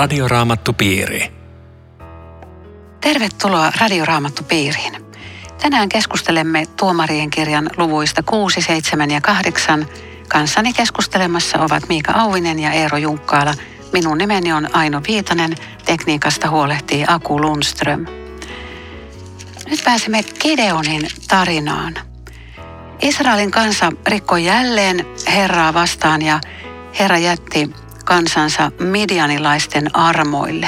Radioraamattupiiri. Tervetuloa Radioraamattupiiriin. Tänään keskustelemme Tuomarien kirjan luvuista 6, 7 ja 8. Kanssani keskustelemassa ovat Miika Auvinen ja Eero Junkkaala. Minun nimeni on Aino Viitanen. Tekniikasta huolehtii Aku Lundström. Nyt pääsemme Gideonin tarinaan. Israelin kansa rikkoi jälleen Herraa vastaan ja Herra jätti kansansa midianilaisten armoille.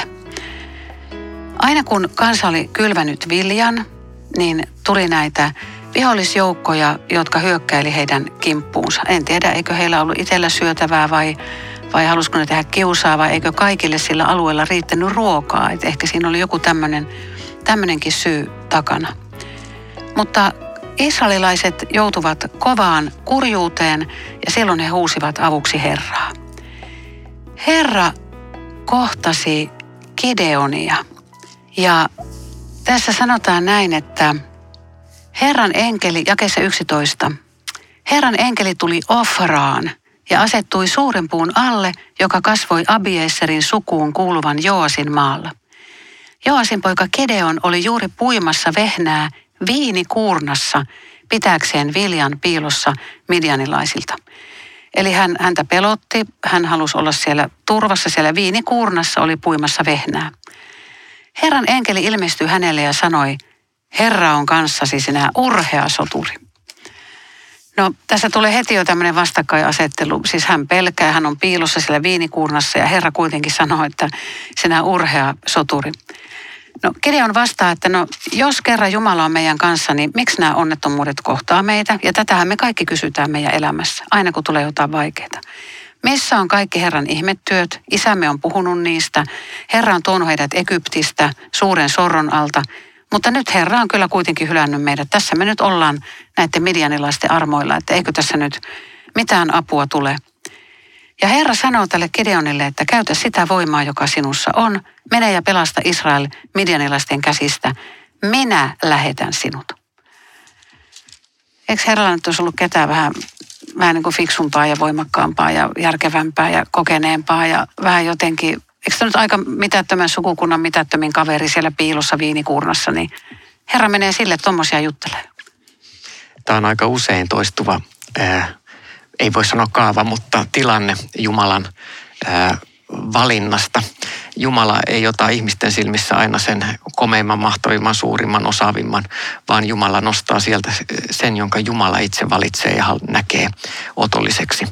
Aina kun kansa oli kylvänyt viljan, niin tuli näitä vihollisjoukkoja, jotka hyökkäili heidän kimppuunsa. En tiedä, eikö heillä ollut itsellä syötävää vai halusiko ne tehdä kiusaa vai eikö kaikille sillä alueella riittänyt ruokaa. Et ehkä siinä oli joku tämmöinenkin syy takana. Mutta israelilaiset joutuvat kovaan kurjuuteen ja silloin he huusivat avuksi Herraa. Herra kohtasi Gideonia ja tässä sanotaan näin, että Herran enkeli, jakeessa 11, Herran enkeli tuli Ofraan ja asettui suuren puun alle, joka kasvoi Abieserin sukuun kuuluvan Joasin maalla. Joasin poika Gideon oli juuri puimassa vehnää viinikuurnassa pitääkseen viljan piilossa midianilaisilta. Eli häntä pelotti, hän halusi olla siellä turvassa, siellä viinikuurnassa oli puimassa vehnää. Herran enkeli ilmestyi hänelle ja sanoi, Herra on kanssasi sinä urhea soturi. No tässä tulee heti jo tämmöinen vastakkainasettelu, siis hän pelkää, hän on piilossa siellä viinikuurnassa ja Herra kuitenkin sanoo, että sinä urhea soturi. No Gideon vastaa, että no jos kerran Jumala on meidän kanssa, niin miksi nämä onnettomuudet kohtaa meitä? Ja tätähän me kaikki kysytään meidän elämässä, aina kun tulee jotain vaikeaa. Missä on kaikki Herran ihmetyöt? Isämme on puhunut niistä. Herra on tuonut heidät Egyptistä, suuren sorron alta. Mutta nyt Herra on kyllä kuitenkin hylännyt meidät. Tässä me nyt ollaan näiden midianilaisten armoilla, että eikö tässä nyt mitään apua tule. Ja Herra sanoo tälle Gideonille, että käytä sitä voimaa, joka sinussa on. Mene ja pelasta Israel midianilaisten käsistä. Minä lähetän sinut. Eikö Herralla nyt olisi ollut ketään vähän niin kuin fiksumpaa ja voimakkaampaa ja järkevämpää ja kokeneempaa ja vähän jotenkin, eikö tämä nyt aika mitättömän sukukunnan mitättömin kaveri siellä piilossa viinikuurnassa, niin Herra menee sille tommosia juttelemaan. Tämä on aika usein toistuva, ei voi sanoa kaava, mutta tilanne Jumalan valinnasta. Jumala ei ota ihmisten silmissä aina sen komeimman, mahtavimman, suurimman, osaavimman, vaan Jumala nostaa sieltä sen, jonka Jumala itse valitsee ja näkee otolliseksi.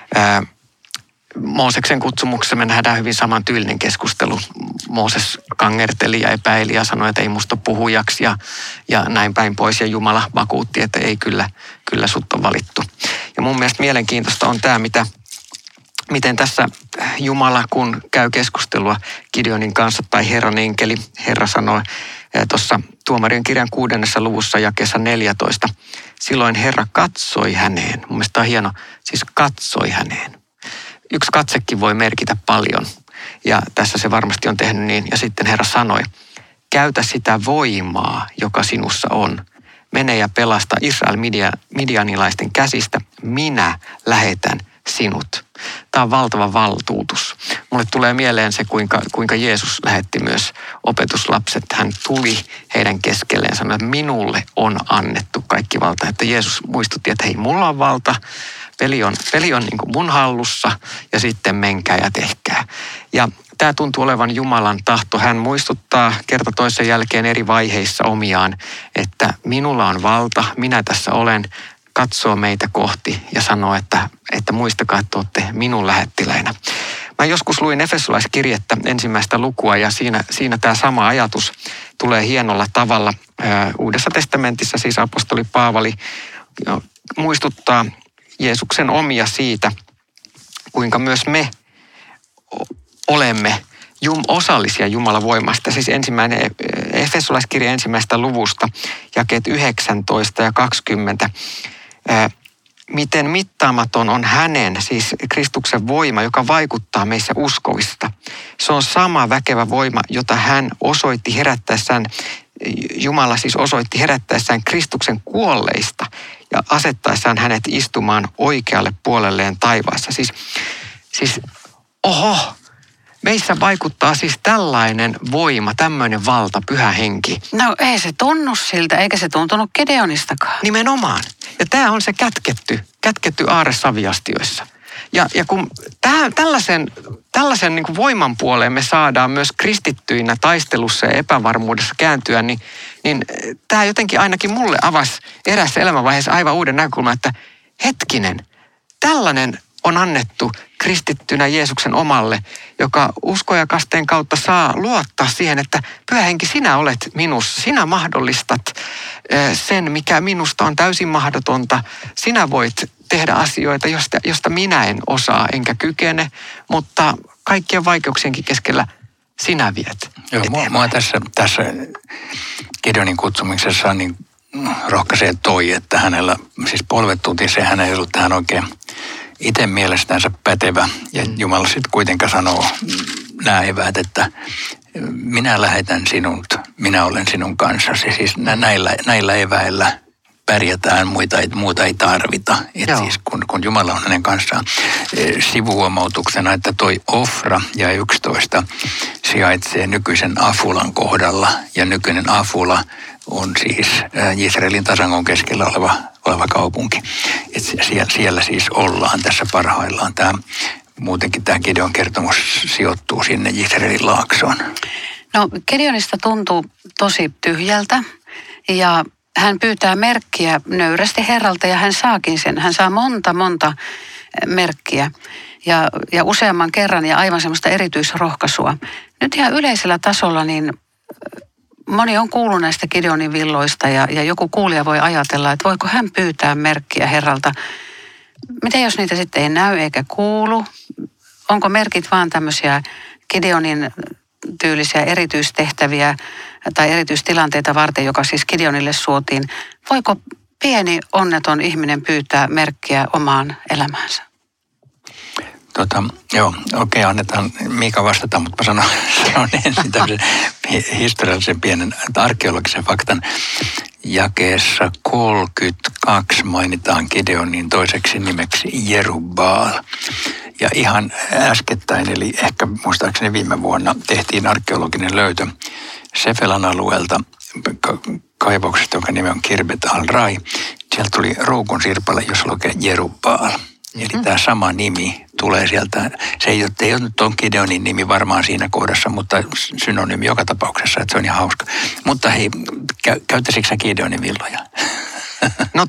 Mooseksen kutsumuksessa me nähdään hyvin saman tyylinen keskustelu. Mooses kangerteli ja epäili ja sanoi, että ei musta puhujaksi ja näin päin pois. Ja Jumala vakuutti, että ei kyllä sut on valittu. Ja mun mielestä mielenkiintoista on tämä, miten tässä Jumala, kun käy keskustelua Gideonin kanssa tai Herran enkeli, Herra sanoi tuossa Tuomarien kirjan 6. luvussa jakeessa 14. Silloin Herra katsoi häneen. Mun mielestä on hieno, siis katsoi häneen. Yksi katsekin voi merkitä paljon ja tässä se varmasti on tehnyt niin. Ja sitten Herra sanoi, käytä sitä voimaa, joka sinussa on. Mene ja pelasta Israel midianilaisten käsistä. Minä lähetän sinut. Tämä on valtava valtuutus. Mulle tulee mieleen se, kuinka Jeesus lähetti myös opetuslapset. Hän tuli heidän keskelleen ja sanoi, että minulle on annettu kaikki valta. Että Jeesus muistutti, että hei, mulla on valta. Peli on niin kuin mun hallussa ja sitten menkää ja tehkää. Ja tämä tuntuu olevan Jumalan tahto. Hän muistuttaa kerta toisen jälkeen eri vaiheissa omiaan, että minulla on valta, minä tässä olen, katsoo meitä kohti ja sanoo, että muistakaa, että olette minun lähettiläinä. Mä joskus luin Efesolaiskirjettä ensimmäistä lukua ja siinä tämä sama ajatus tulee hienolla tavalla. Uudessa testamentissa siis apostoli Paavali muistuttaa Jeesuksen omia siitä, kuinka myös me olemme osallisia Jumalan voimasta. Siis ensimmäinen Efesolaiskirja ensimmäistä luvusta, jakeet 19 ja 20. Miten mittaamaton on hänen, siis Kristuksen voima, joka vaikuttaa meissä uskovista. Se on sama väkevä voima, jota hän osoitti herättäessään, Jumala siis osoitti herättäessään Kristuksen kuolleista ja asettaessaan hänet istumaan oikealle puolelleen taivaassa. Siis meissä vaikuttaa siis tällainen voima, tämmöinen valta, pyhä henki. No ei se tunnu siltä, eikä se tuntunut Gideonistakaan. Nimenomaan. Ja tämä on se kätketty aarre saviastioissa. Ja kun tällaisen niin kuin voiman puoleen me saadaan myös kristittyinä taistelussa ja epävarmuudessa kääntyä, niin tämä jotenkin ainakin mulle avasi erässä elämänvaiheessa aivan uuden näkökulman, että hetkinen, tällainen on annettu kristittynä Jeesuksen omalle, joka uskon ja kasteen kautta saa luottaa siihen, että Pyhä Henki, sinä olet minussa. Sinä mahdollistat sen, mikä minusta on täysin mahdotonta. Sinä voit tehdä asioita, josta minä en osaa enkä kykene, mutta kaikkien vaikeuksienkin keskellä sinä viet. Joo, mua tässä Gideonin kutsumisessa niin rohkaisee toi, että hänellä siis polvet tutisi, hän ei ollut tähän oikein itse mielestänsä pätevä. Ja Jumala sitten kuitenkaan sanoo nämä eväät, että minä lähetän sinut, minä olen sinun kanssasi. Siis näillä eväillä pärjätään, muuta ei tarvita. Et siis kun Jumala on hänen kanssaan sivuhuomautuksena, että toi Ofra ja 11 sijaitsee nykyisen Afulan kohdalla. Ja nykyinen Afula on siis Israelin tasangon keskellä oleva kaupunki. Et siellä siis ollaan tässä parhaillaan. Muutenkin tämä Gideon kertomus sijoittuu sinne Israelin laaksoon. No Gideonista tuntuu tosi tyhjältä ja hän pyytää merkkiä nöyrästi Herralta ja hän saakin sen. Hän saa monta merkkiä ja useamman kerran ja aivan semmoista erityisrohkaisua. Nyt ihan yleisellä tasolla niin moni on kuullut näistä Gideonin villoista ja joku kuulija voi ajatella, että voiko hän pyytää merkkiä Herralta. Miten jos niitä sitten ei näy eikä kuulu? Onko merkit vaan tämmöisiä Gideonin tyylisiä erityistehtäviä tai erityistilanteita varten, joka siis Gideonille suotiin? Voiko pieni onneton ihminen pyytää merkkiä omaan elämäänsä? Annetaan Miika vastata, mutta mä sanon ensin tämmöisen historiallisen pienen arkeologisen faktan. Jakeessa 32 mainitaan Gideonin toiseksi nimeksi Jerubbaal. Ja ihan äskettäin, eli ehkä muistaakseni viime vuonna, tehtiin arkeologinen löytö Sefelan alueelta kaivauksesta, jonka nimi on Kirbet al-Rai. Sieltä tuli ruukun sirpale, jossa lukee Jerubbaal. Eli tämä sama nimi tulee sieltä. Se ei ole nyt tuon Gideonin nimi varmaan siinä kohdassa, mutta synonyymi joka tapauksessa, että se on ihan hauska. Mutta hei, käyttäisitkö sä Gideonin villoja? No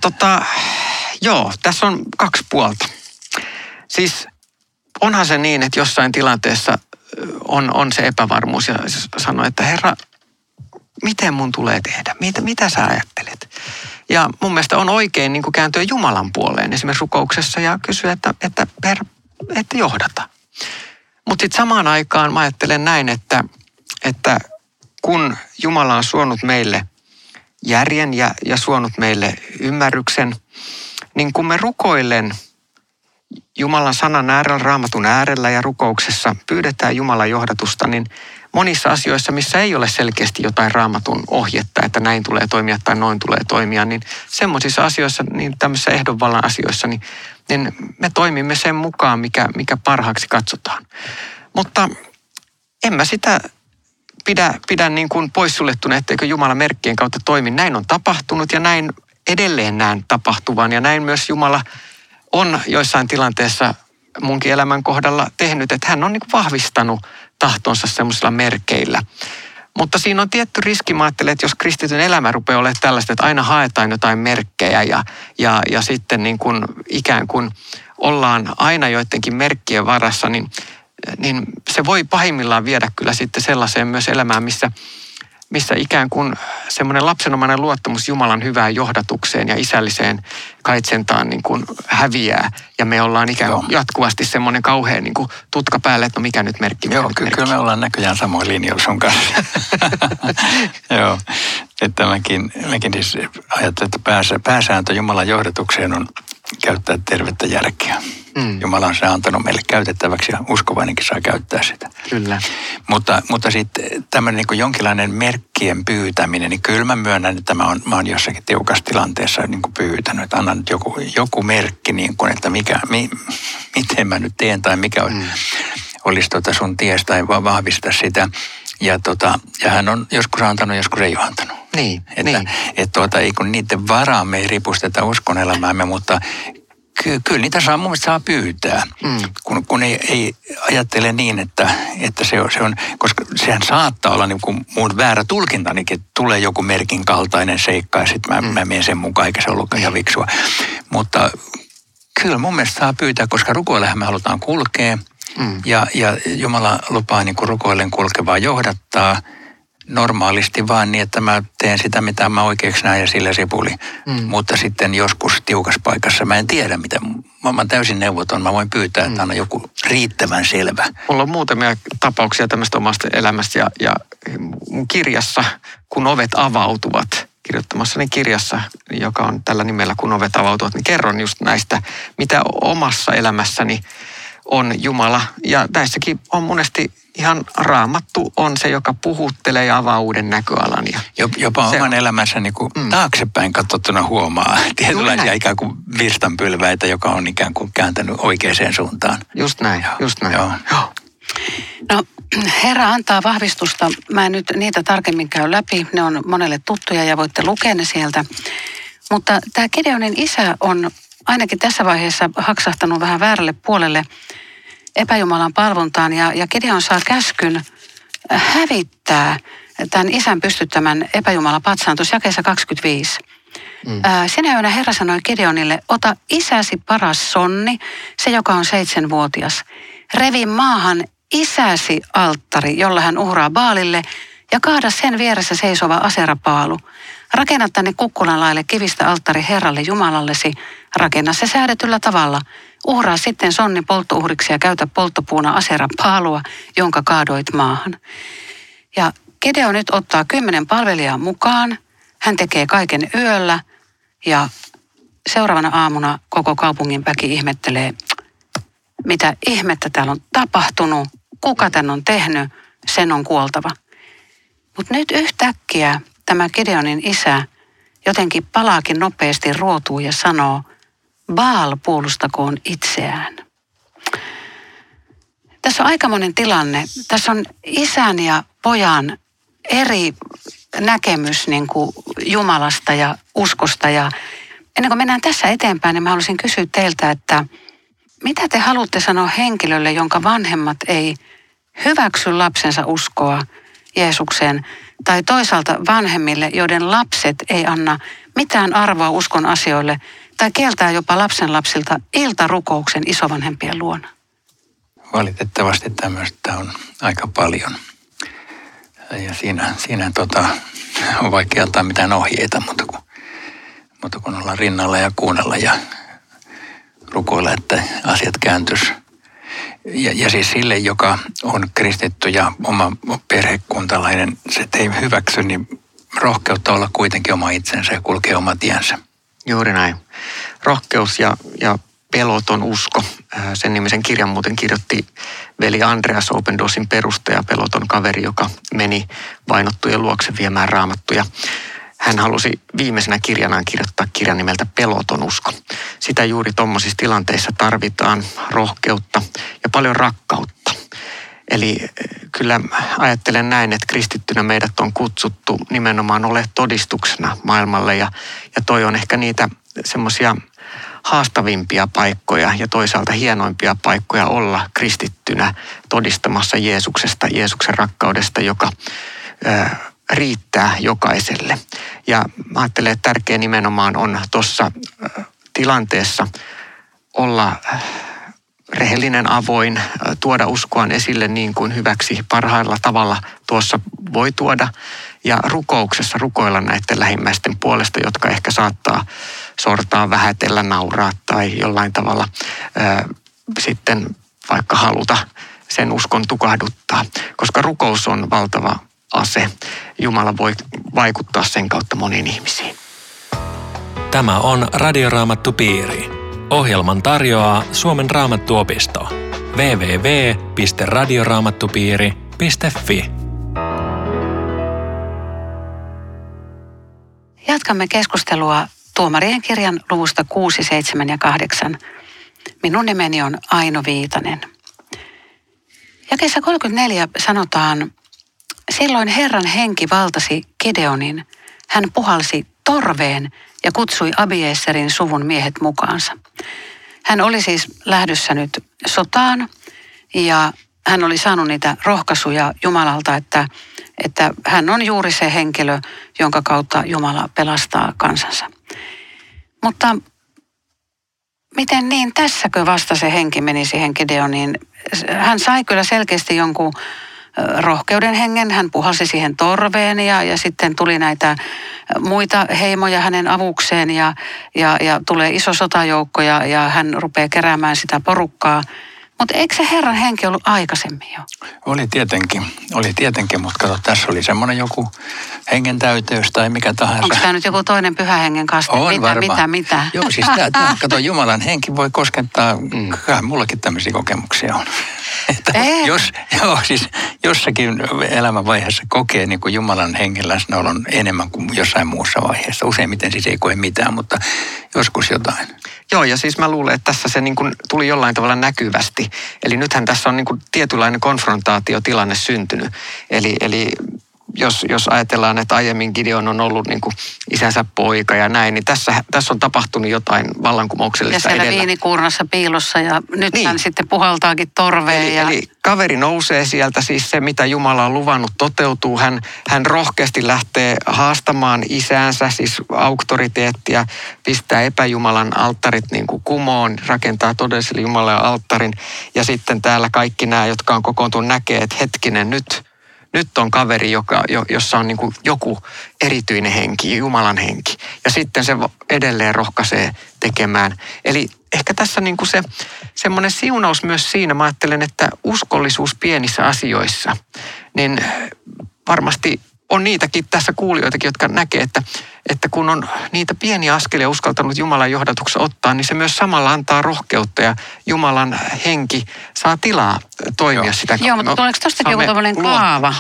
joo, tässä on kaksi puolta. Siis onhan se niin, että jossain tilanteessa on se epävarmuus ja sanoo, että Herra, miten mun tulee tehdä? Mitä sä ajattelet? Ja mun mielestä on oikein niin kuin kääntyä Jumalan puoleen esimerkiksi rukouksessa ja kysyä, että Herra, että johdata. Mutta sitten samaan aikaan mä ajattelen näin, että kun Jumala on suonut meille järjen ja suonut meille ymmärryksen, niin kun me rukoillen Jumalan sanan äärellä, Raamatun äärellä ja rukouksessa pyydetään Jumalan johdatusta, niin monissa asioissa, missä ei ole selkeästi jotain Raamatun ohjetta, että näin tulee toimia tai noin tulee toimia, niin semmoisissa asioissa, niin tämmöisissä ehdonvallan asioissa, niin me toimimme sen mukaan, mikä parhaaksi katsotaan. Mutta en mä sitä pidä niin kuin poissuljettuna, etteikö Jumala merkkien kautta toimi. Näin on tapahtunut ja näin edelleen näen tapahtuvan ja näin myös Jumala on joissain tilanteessa munkin elämän kohdalla tehnyt, että hän on niin kuin vahvistanut tahtonsa semmoisilla merkeillä. Mutta siinä on tietty riski, mä ajattelen, että jos kristityn elämä rupeaa olemaan tällaista, että aina haetaan jotain merkkejä ja sitten niin kuin ikään kuin ollaan aina joidenkin merkkien varassa, niin se voi pahimmillaan viedä kyllä sitten sellaiseen myös elämään, missä ikään kuin semmoinen lapsenomainen luottamus Jumalan hyvään johdatukseen ja isälliseen kaitsentaan niin kuin häviää. Ja me ollaan ikään kuin jatkuvasti semmoinen kauhean niin kuin tutka päälle, että no mikä nyt merkki. Kyllä me ollaan näköjään samoin linjoilla sun kanssa. Joo, että mäkin siis ajattelen, että pääsääntö Jumalan johdatukseen on käyttää tervettä järkeä. Jumala on se antanut meille käytettäväksi ja uskovainenkin saa käyttää sitä. Kyllä. Mutta sitten tämmöinen niin kuin jonkinlainen merkkien pyytäminen, niin kyllä mä myönnän, että mä oon jossakin tiukassa tilanteessa niin kuin pyytänyt, että annan nyt joku merkki, niin kuin, että miten mä nyt teen tai mikä on. olisi sun ties tai vaan vahvista sitä. Ja hän on joskus antanut, joskus ei ole antanut. Niin, ei kun niiden varaan me ei ripusteta uskon elämäämme, mutta kyllä niitä mun mielestä saa pyytää, kun ei ajattele niin, että se on, koska sehän saattaa olla niin kuin mun väärä tulkintanikin, tulee joku merkin kaltainen seikka ja sitten mä menen sen mukaan, eikä se ollutkaan ihan viksua. Mutta kyllä mun mielestä saa pyytää, koska rukoillehan me halutaan kulkea ja Jumala lupaa niin kuin rukoillen kulkevaa johdattaa normaalisti vaan niin, että mä teen sitä, mitä mä oikeaksi näen ja sillä sipuli. Mutta sitten joskus tiukassa paikassa mä en tiedä, mitä. Mä oon täysin neuvoton. Mä voin pyytää, että on joku riittävän selvä. Mulla on muutamia tapauksia tämmöistä omasta elämästä ja mun kirjassa, kun ovet avautuvat, kirjoittamassani kirjassa, joka on tällä nimellä, kun ovet avautuvat, niin kerron just näistä, mitä omassa elämässäni on Jumala. Ja näissäkin on monesti ihan Raamattu on se, joka puhuttelee ja avaa uuden näköalan. Jopa oman elämänsä niin kuin taaksepäin katsottuna huomaa tietynlaisia ikään kuin virstanpylväitä, joka on ikään kuin kääntänyt oikeaan suuntaan. Just näin. Joo. No, Herra antaa vahvistusta. Mä en nyt niitä tarkemmin käy läpi. Ne on monelle tuttuja ja voitte lukea ne sieltä. Mutta tämä Gideonin isä on ainakin tässä vaiheessa haksahtanut vähän väärälle puolelle epäjumalan palvontaan ja Gideon saa käskyn hävittää tämän isän pystyttämän epäjumalan patsaan tuossa jakeessa 25. Sinä yönä Herra sanoi Gideonille, ota isäsi paras sonni, se joka on 7-vuotias. Revi maahan isäsi alttari, jolla hän uhraa Baalille ja kaada sen vieressä seisova aserapaalu. Rakenna tänne kukkulan laille kivistä alttari Herralle Jumalallesi. Rakenna se säädetyllä tavalla. Uhraa sitten sonni polttouhriksi ja käytä polttopuuna aserapaalua, jonka kaadoit maahan. Ja Gideon nyt ottaa 10 palvelijaa mukaan. Hän tekee kaiken yöllä ja seuraavana aamuna koko kaupungin väki ihmettelee, mitä ihmettä täällä on tapahtunut, kuka tän on tehnyt, sen on kuoltava. Mutta nyt yhtäkkiä tämä Gideonin isä jotenkin palaakin nopeasti ruotuun ja sanoo, Baal puolustakoon itseään. Tässä on aikamoinen tilanne. Tässä on isän ja pojan eri näkemys niin kuin Jumalasta ja uskosta. Ja ennen kuin mennään tässä eteenpäin, niin mä haluaisin kysyä teiltä, että mitä te haluatte sanoa henkilölle, jonka vanhemmat ei hyväksy lapsensa uskoa Jeesukseen, tai toisaalta vanhemmille, joiden lapset ei anna mitään arvoa uskon asioille, tai kieltää jopa lapsenlapsilta iltarukouksen isovanhempien luona? Valitettavasti tämmöistä on aika paljon. Ja siinä on vaikea antaa mitään ohjeita, mutta kun ollaan rinnalla ja kuunnella ja rukoilla, että asiat kääntyisi. Ja siis sille, joka on kristitty ja oma perhekuntalainen, se ei hyväksy, niin rohkeutta olla kuitenkin oma itsensä ja kulkea oma tiensä. Juuri näin. Rohkeus ja peloton usko. Sen nimisen kirjan muuten kirjoitti veli Andreas Open Doorsin perustaja, peloton kaveri, joka meni vainottujen luokse viemään raamattuja. Hän halusi viimeisenä kirjanaan kirjoittaa kirjan nimeltä Peloton usko. Sitä juuri tuommoisissa tilanteissa tarvitaan rohkeutta ja paljon rakkautta. Eli kyllä ajattelen näin, että kristittynä meidät on kutsuttu nimenomaan ole todistuksena maailmalle ja toi on ehkä niitä semmoisia haastavimpia paikkoja ja toisaalta hienoimpia paikkoja olla kristittynä todistamassa Jeesuksesta, Jeesuksen rakkaudesta, joka riittää jokaiselle. Ja mä ajattelen, että tärkeä nimenomaan on tuossa tilanteessa olla rehellinen, avoin, tuoda uskoaan esille niin kuin hyväksi parhailla tavalla tuossa voi tuoda. Ja rukouksessa rukoilla näiden lähimmäisten puolesta, jotka ehkä saattaa sortaa, vähätellä, nauraa tai jollain tavalla sitten vaikka haluta sen uskon tukahduttaa. Koska rukous on valtava ase. Jumala voi vaikuttaa sen kautta moniin ihmisiin. Tämä on Radioraamattupiiri. Ohjelman tarjoaa Suomen Raamattuopisto. www.radioraamattupiiri.fi. Jatkamme keskustelua Tuomarien kirjan luvusta 6, 7 ja 8. Minun nimeni on Aino Viitanen. Jakeessa 34 sanotaan, silloin Herran henki valtasi Gideonin. Hän puhalsi torveen ja kutsui Abieserin suvun miehet mukaansa. Hän oli siis lähdössä nyt sotaan ja hän oli saanut niitä rohkaisuja Jumalalta, että hän on juuri se henkilö, jonka kautta Jumala pelastaa kansansa. Mutta miten niin, tässäkö vasta se henki meni siihen Gideoniin? Hän sai kyllä selkeästi jonkun rohkeuden hengen, hän puhalsi siihen torveen ja sitten tuli näitä muita heimoja hänen avukseen ja tulee iso sotajoukko ja hän rupeaa keräämään sitä porukkaa. Mutta eikö se Herran henki ollut aikaisemmin jo? Oli tietenkin, mutta kato, tässä oli semmoinen joku hengen täyteys tai mikä tahansa. Onko tämä nyt joku toinen pyhä hengen kaste? On varmaan. Mitä? Joo, siis kato, Jumalan henki voi koskettaa, mullakin tämmöisiä kokemuksia on. Siis jossakin elämänvaiheessa kokee niin kuin Jumalan hengen läsnäolon enemmän kuin jossain muussa vaiheessa. Useimmiten siis ei koe mitään, mutta joskus jotain. Joo, ja siis mä luulen, että tässä se niin kuin tuli jollain tavalla näkyvästi. Eli nythän tässä on niin kuin tietynlainen konfrontaatiotilanne syntynyt. Eli jos ajatellaan, että aiemmin Gideon on ollut niin kuin isänsä poika ja näin, niin tässä on tapahtunut jotain vallankumouksellista edellä. Ja siellä viinikuurnassa piilossa ja nyt niin. Hän sitten puhaltaakin torveen. Eli kaveri nousee sieltä, siis se mitä Jumala on luvannut toteutuu. Hän rohkeasti lähtee haastamaan isäänsä, siis auktoriteettia, pistää epäjumalan alttarit niin kuin kumoon, rakentaa todelliselle Jumalan alttarin. Ja sitten täällä kaikki nämä, jotka on kokoontunut, näkee, että hetkinen nyt on kaveri, jossa on niin kuin joku erityinen henki, Jumalan henki. Ja sitten se edelleen rohkaisee tekemään. Eli ehkä tässä niin kuin se semmoinen siunaus myös siinä, mä ajattelen, että uskollisuus pienissä asioissa, niin varmasti on niitäkin tässä kuulijoitakin, jotka näkee, että kun on niitä pieniä askelia uskaltanut Jumalan johdatuksessa ottaa, niin se myös samalla antaa rohkeutta ja Jumalan henki saa tilaa toimia sitä kautta. Joo, mutta tuleeko tuostakin joku tämmöinen kaava?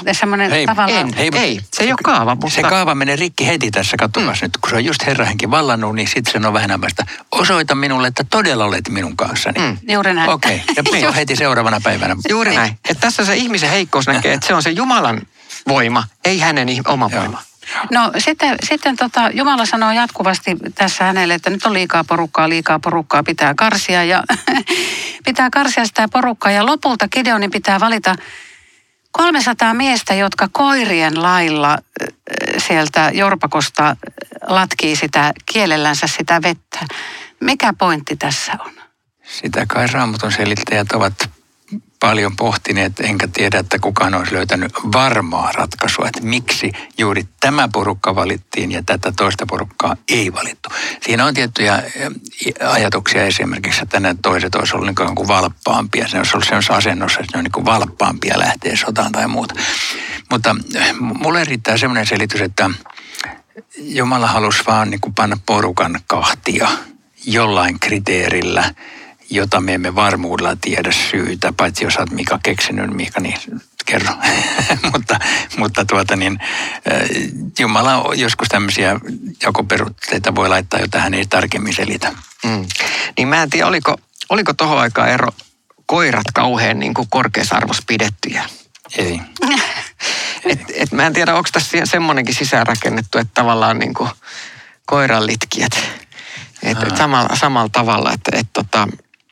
Ei, se ei ole kaava. Mutta se kaava menee rikki heti tässä, katsotaan nyt, kun se on just Herran henki vallannut, niin sitten se on vähän päästä. Osoita minulle, että todella olet minun kanssani. Juuri näin. Okei, ja heti seuraavana päivänä. Juuri näin. Että tässä se ihmisen heikkous näkee, että se on se Jumalan voima, ei hänen oma voima. No sitten Jumala sanoo jatkuvasti tässä hänelle, että nyt on liikaa porukkaa, pitää karsia ja pitää karsia sitä porukkaa. Ja lopulta Gideonin pitää valita 300 miestä, jotka koirien lailla sieltä Jorpakosta latkii sitä kielellänsä sitä vettä. Mikä pointti tässä on? Sitä kai Raamatun selittäjät ovat paljon pohtineet, enkä tiedä, että kukaan olisi löytänyt varmaa ratkaisua, että miksi juuri tämä porukka valittiin ja tätä toista porukkaa ei valittu. Siinä on tiettyjä ajatuksia esimerkiksi, että nämä toiset olisi ollut niin kuin valppaampia. Se olisi ollut sellaisessa asennossa, että ne on niin kuin valppaampia lähteä sotaan tai muuta. Mutta mulle riittää sellainen selitys, että Jumala halusi vaan niin kuin panna porukan kahtia jollain kriteerillä, jota me emme varmuudella tiedä syytä, paitsi jos olet Mika keksinyt, Mika, niin kerro. mutta Jumala joskus tämmöisiä jakoperusteita voi laittaa, jota hän ei tarkemmin selitä. Niin mä en tiedä, oliko tohon aikaan koirat kauhean niin kuin korkeassa arvossa pidettyjä? Ei. Et mä en tiedä, onko tässä semmoinenkin sisäänrakennettu, että tavallaan niin kuin koiranlitkijät. Samalla tavalla, että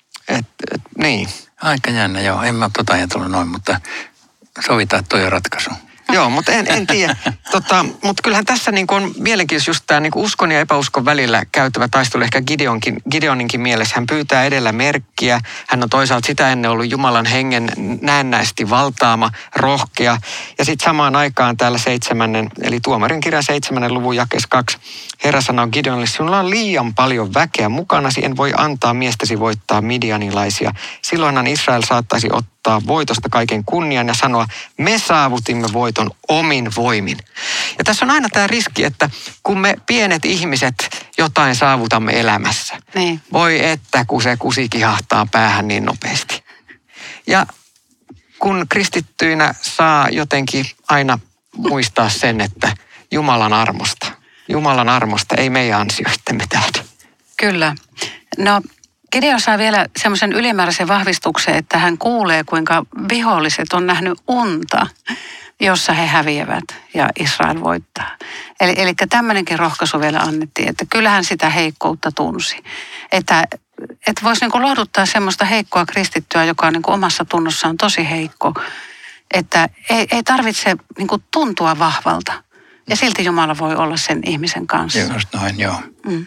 niin. Aika jännä, joo. En mä ajatellut noin, mutta sovitaan, että toi on ratkaisu. Joo, mutta en tiedä. Mutta kyllähän tässä niin on mielenkiintoista just tämä niin uskon ja epäuskon välillä käytävä taistelu. Ehkä Gideoninkin mielessä hän pyytää edellä merkkiä. Hän on toisaalta sitä ennen ollut Jumalan hengen näennäisesti valtaama, rohkea. Ja sitten samaan aikaan täällä 7. eli Tuomarin kirjan 7. luvun jakeessa 2. Herra sanoo Gideonille, sinulla on liian paljon väkeä mukanasi, en voi antaa miestäsi voittaa midianilaisia. Silloinhan Israel saattaisi ottaa voitosta kaiken kunnian ja sanoa, me saavutimme voiton omin voimin. Ja tässä on aina tämä riski, että kun me pienet ihmiset jotain saavutamme elämässä, niin. Voi että kun se kusi kihahtaa päähän niin nopeasti. Ja kun kristittyinä saa jotenkin aina muistaa sen, että Jumalan armosta, ei meidän ansioittemme tähdä. Kyllä. No Gideon saa vielä semmoisen ylimääräisen vahvistuksen, että hän kuulee, kuinka viholliset on nähnyt unta, jossa he häviävät ja Israel voittaa. Eli tämmöinenkin rohkaisu vielä annettiin, että kyllähän sitä heikkoutta tunsi. Että voisi niin kuin lohduttaa semmoista heikkoa kristittyä, joka on niin kuin omassa tunnossaan tosi heikko. Että ei tarvitse niin kuin tuntua vahvalta. Ja silti Jumala voi olla sen ihmisen kanssa. Just noin, joo.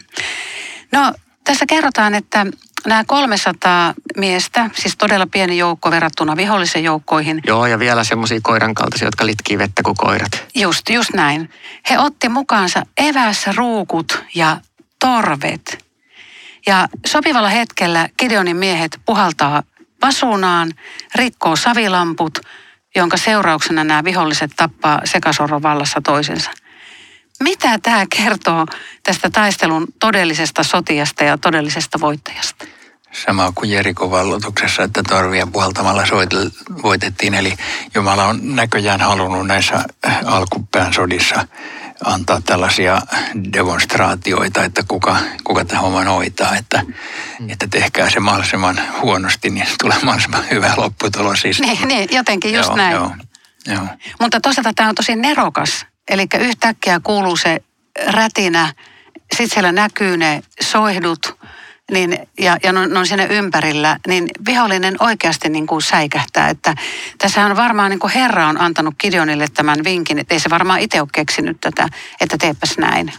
No, tässä kerrotaan, että nämä 300 miestä, siis todella pieni joukko verrattuna vihollisen joukkoihin. Joo, ja vielä semmoisia koiran kaltaisia, jotka litkii vettä kuin koirat. Just näin. He otti mukaansa evässä ruukut ja torvet. Ja sopivalla hetkellä Gideonin miehet puhaltaa vasunaan, rikkoo savilamput, jonka seurauksena nämä viholliset tappaa sekasorron vallassa toisensa. Mitä tämä kertoo tästä taistelun todellisesta sotiasta ja todellisesta voittajasta? Sama kuin Jerikon valloituksessa, että torvia puhaltamalla voitettiin. Eli Jumala on näköjään halunnut näissä alkupään sodissa antaa tällaisia demonstraatioita, että kuka tämän homman hoitaa. Että tehkää se mahdollisimman huonosti, niin tulee mahdollisimman hyvä lopputulos. Siis. Niin, jotenkin just näin. Joo. Mutta toisaalta tämä on tosi nerokas. Eli yhtäkkiä kuuluu se rätinä, sitten siellä näkyy ne soihdut ja ne on siinä ympärillä, niin vihollinen oikeasti niin kuin säikähtää. Että tässä on varmaan niin kuin Herra on antanut Gideonille tämän vinkin, että ei se varmaan itse ole keksinyt tätä, että teepäs näin.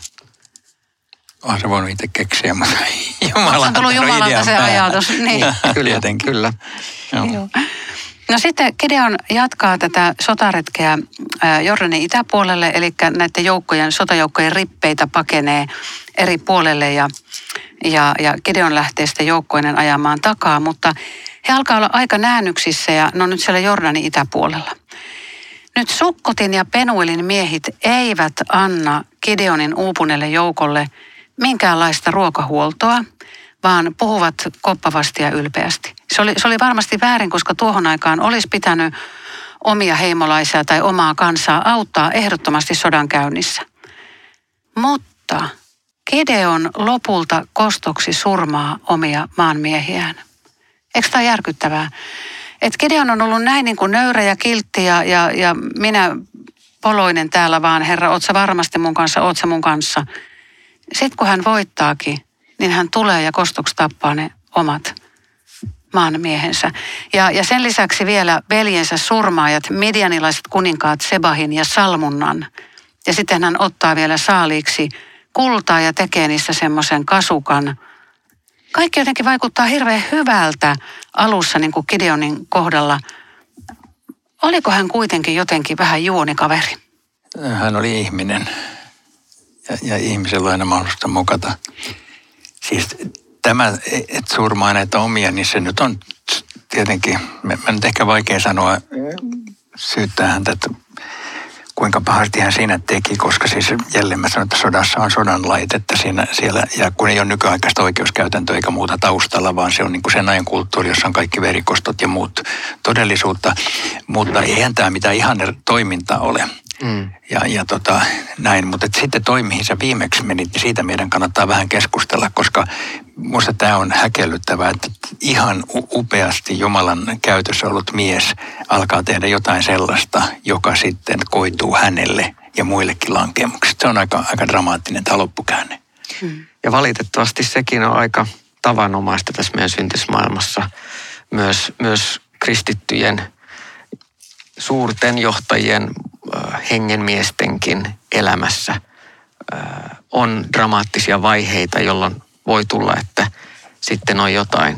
On se voinut itse keksiä, mutta Jumala on tullut Jumalalta se ajatus. Niin. Kyllä. Joo. No sitten Gideon jatkaa tätä sotaretkeä Jordanin itäpuolelle, eli näiden sotajoukkojen rippeitä pakenee eri puolelle ja Gideon lähtee sitten joukkoinen ajamaan takaa, mutta he alkaa olla aika näännyksissä ja ne on nyt siellä Jordanin itäpuolella. Nyt Sukkotin ja Penuelin miehit eivät anna Gideonin uupuneelle joukolle minkäänlaista ruokahuoltoa, vaan puhuvat koppavasti ja ylpeästi. Se oli varmasti väärin, koska tuohon aikaan olisi pitänyt omia heimolaisia tai omaa kansaa auttaa ehdottomasti sodan käynnissä. Mutta Gideon lopulta kostoksi surmaa omia maanmiehiään. Eikö tämä järkyttävää? Että Gideon on ollut näin niin kuin nöyrä ja kiltti ja minä poloinen täällä vaan, Herra, oot sä varmasti mun kanssa. Sitten kun hän voittaakin, niin hän tulee ja kostoksi tappaa ne omat maanmiehensä. Ja sen lisäksi vielä veljensä surmaajat, midianilaiset kuninkaat Sebahin ja Salmunnan. Ja sitten hän ottaa vielä saaliiksi kultaa ja tekee niistä semmoisen kasukan. Kaikki jotenkin vaikuttaa hirveän hyvältä alussa niin kuin Gideonin kohdalla. Oliko hän kuitenkin jotenkin vähän juonikaveri? Hän oli ihminen ja ihmisellä on aina mahdollista mokata. Siis tämä, että surmaa näitä omia, niin se nyt on tietenkin, mä nyt ehkä vaikea sanoa syyttää häntä, että kuinka pahasti hän siinä teki, koska siis jälleen mä sanon, että sodassa on sodan lait, että siellä, ja kun ei ole nykyaikaista oikeuskäytäntöä eikä muuta taustalla, vaan se on niin kuin sen ajan kulttuuri, jossa on kaikki verikostot ja muut todellisuutta, mutta eihän tämä mitään ihanne toiminta ole. Ja näin, mutta sitten toi, mihin sä viimeksi menit, niin siitä meidän kannattaa vähän keskustella, koska minusta tämä on häkellyttävää, että ihan upeasti Jumalan käytössä ollut mies alkaa tehdä jotain sellaista, joka sitten koituu hänelle ja muillekin lankemuksista. Se on aika dramaattinen tämä loppukäänne. Ja valitettavasti sekin on aika tavanomaista tässä meidän syntismaailmassa. Myös kristittyjen suurten johtajien hengenmiestenkin elämässä on dramaattisia vaiheita, jolloin voi tulla, että sitten on jotain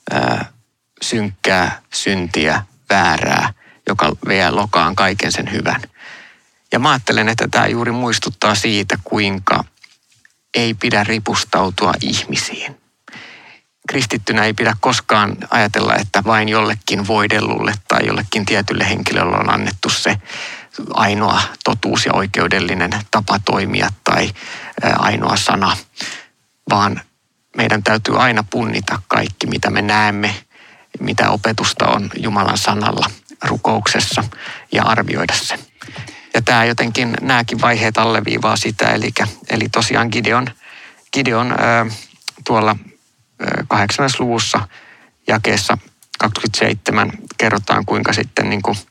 synkkää, syntiä, väärää, joka vie lokaan kaiken sen hyvän. Ja mä ajattelen, että tämä juuri muistuttaa siitä, kuinka ei pidä ripustautua ihmisiin. Kristittynä ei pidä koskaan ajatella, että vain jollekin voidellulle tai jollekin tietylle henkilölle on annettu se ainoa totuus ja oikeudellinen tapa toimia tai ainoa sana, vaan meidän täytyy aina punnita kaikki, mitä me näemme, mitä opetusta on Jumalan sanalla rukouksessa ja arvioida se. Ja tämä jotenkin, nämäkin vaiheet alleviivaa sitä, eli tosiaan Gideon tuolla 8. luvussa jakeessa 27 kerrotaan, kuinka sitten niin kuin,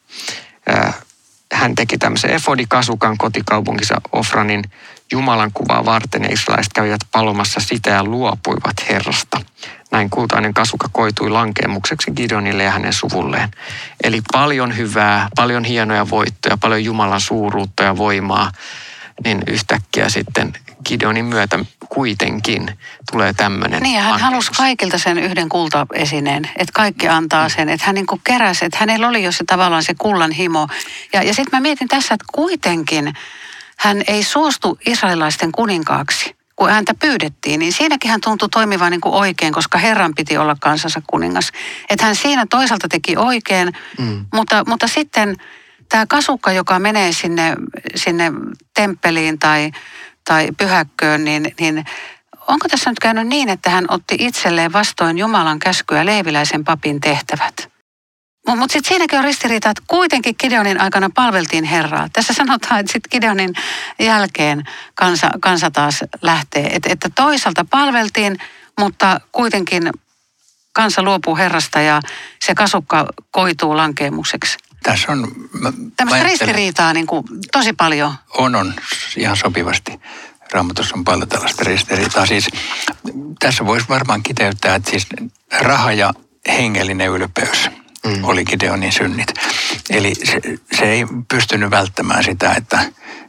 hän teki tämmöisen efodikasukan kotikaupunkinsa Ofranin Jumalan kuvaa varten ja israelaiset kävivät palomassa sitä ja luopuivat Herrasta. Näin kultainen kasuka koitui lankeemukseksi Gideonille ja hänen suvulleen. Eli paljon hyvää, paljon hienoja voittoja, paljon Jumalan suuruutta ja voimaa, niin yhtäkkiä sitten Gideonin myötä kuitenkin tulee tämmöinen. Niin, ja hän halusi kaikilta sen yhden kultaesineen, että kaikki antaa sen, että hän niin kuin keräsi, että hänellä oli jo se tavallaan se kullan himo. Ja sitten mä mietin tässä, että kuitenkin hän ei suostu israelilaisten kuninkaaksi, kun häntä pyydettiin, niin siinäkin hän tuntui toimivan niin kuin oikein, koska Herran piti olla kansansa kuningas. Että hän siinä toisaalta teki oikein, mutta sitten tämä kasukka, joka menee sinne temppeliin tai pyhäkköön, niin onko tässä nyt käynyt niin, että hän otti itselleen vastoin Jumalan käskyä leeviläisen papin tehtävät? Mutta sitten siinäkin on ristiriita, että kuitenkin Gideonin aikana palveltiin Herraa. Tässä sanotaan, että sitten Gideonin jälkeen kansa taas lähtee. Että toisaalta palveltiin, mutta kuitenkin kansa luopuu Herrasta ja se kasukka koituu lankeemukseksi. Tässä on... Tämmöistä ristiriitaa niin kuin tosi paljon. On ihan sopivasti. Raamatussa on paljon tällaista ristiriitaa. Siis tässä voisi varmaan kiteyttää, että siis raha ja hengellinen ylpeys oli Gideonin synnit. Eli se ei pystynyt välttämään sitä, että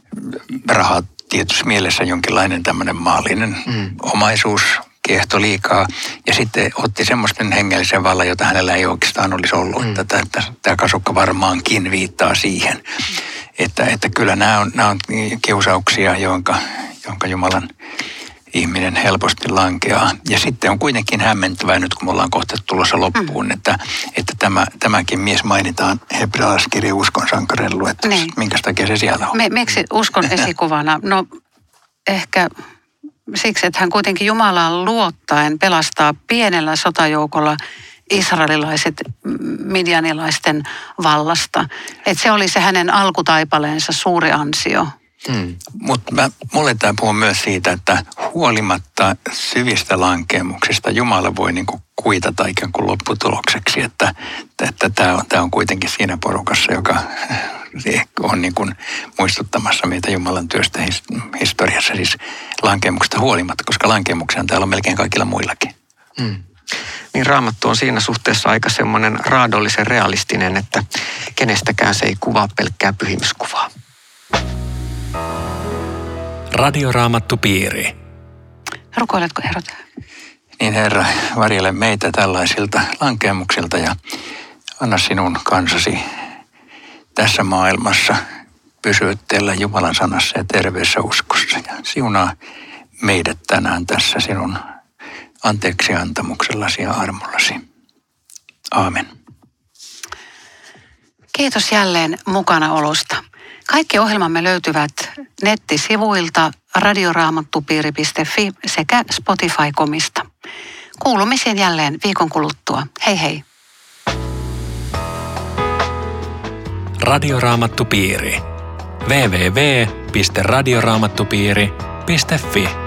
raha tietyssä mielessä jonkinlainen tämmöinen maallinen omaisuus kiehto liikaa. Ja sitten otti semmoisten hengellisen vallan, jota hänellä ei oikeastaan olisi ollut. Että tämä kasukka varmaankin viittaa siihen, että kyllä nämä on kiusauksia, jonka Jumalan ihminen helposti lankeaa. Ja sitten on kuitenkin hämmentävää nyt, kun me ollaan kohta tulossa loppuun, että tämäkin mies mainitaan hebrealaiskirjan uskon sankarilla luettelossa. Niin. Minkä takia se siellä on? Miksi uskon esikuvana? No ehkä siksi, että hän kuitenkin Jumalaan luottaen pelastaa pienellä sotajoukolla israelilaiset midjanilaisten vallasta. Että se oli se hänen alkutaipaleensa suuri ansio. Mutta mulle tämä puhuu myös siitä, että huolimatta syvistä lankemuksista Jumala voi niinku kuitata ikään kuin lopputulokseksi, että tämä on kuitenkin siinä porukassa, joka on niin kuin muistuttamassa meitä Jumalan työstä historiassa, siis lankemuksesta huolimatta, koska lankemuksia täällä on melkein kaikilla muillakin. Niin Raamattu on siinä suhteessa aika semmoinen raadollisen realistinen, että kenestäkään se ei kuvaa pelkkää pyhimyskuvaa. Radioraamattupiiri. Rukoiletko Eero? Niin Herra, varjele meitä tällaisilta lankemuksilta ja anna sinun kansasi tässä maailmassa pysytellä Jumalan sanassa ja terveessä uskossa. Ja siunaa meidät tänään tässä sinun anteeksiantamuksellasi ja armollasi. Aamen. Kiitos jälleen mukanaolosta. Kaikki ohjelmamme löytyvät nettisivuilta radioraamattupiiri.fi sekä Spotify.comista. Kuulumisiin jälleen viikon kuluttua. Hei hei! Radioraamattupiiri. www.radioraamattupiiri.fi